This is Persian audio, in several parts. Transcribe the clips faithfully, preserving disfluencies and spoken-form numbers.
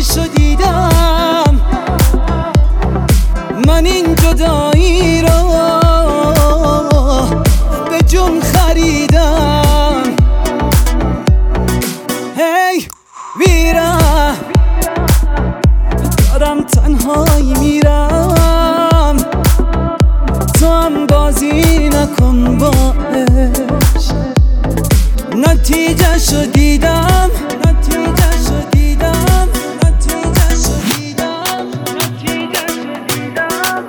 آخرشو دیدم، من این جدایی رو به جون خریدم. هی ویرم دارم تنهایی میرم، تو هم بازی نکن باش. نتیجه شو دیدم، نتیجه شو دیدم، نتیجه شو دیدم، نتیجه شو دیدم،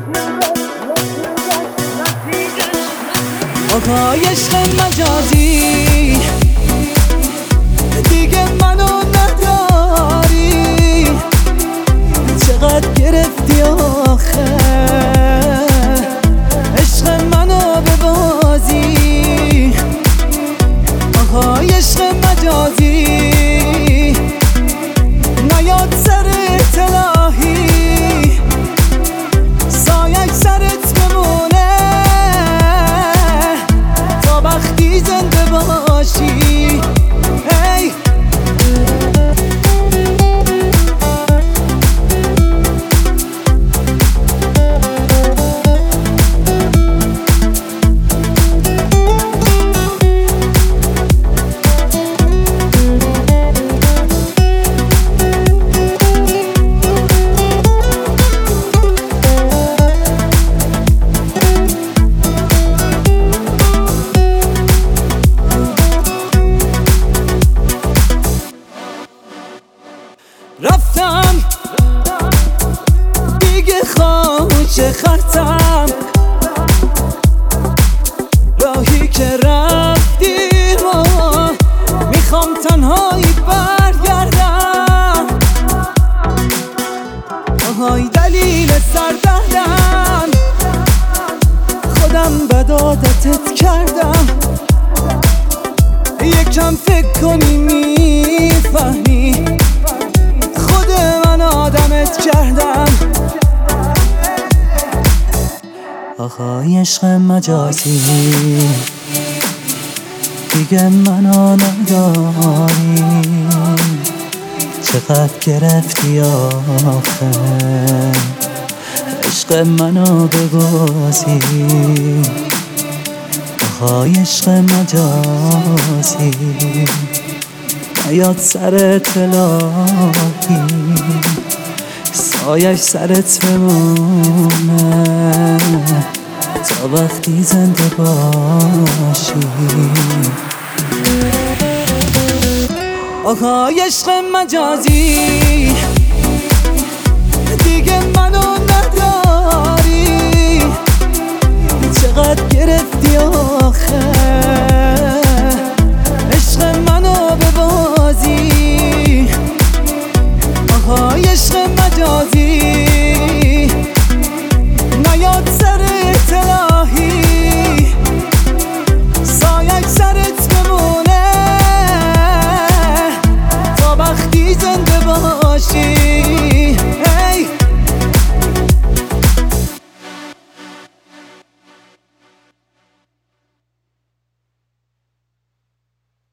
نتیجه شو. آقای عشق مجازی دیگه منو نداری، چقدر گرفتی آخه عشق منو به بازی. آقای عشق مجازی نیاد سرت الهی، سایه سرت بمونه تا وقتی زنده باشی. هی رفتم دیگه خوش خطم، راهی که رفتی رو میخوام تنهایی برگردم. آهای دلیل سردردم خودم بد عادتت کردم، یکم فکر کنی میفهمی خود من آدمت کردم. آقای عشق مجازی دیگه منو نداری، چقدر گرفتی آخه عشق منو ببازی. آقای عشق مجازی نیاد سرت الهی، سایش سرت بمونه تا وقتی زنده باشی. آقای عشق مجازی دیگه منو نداری، چقدر گرفتی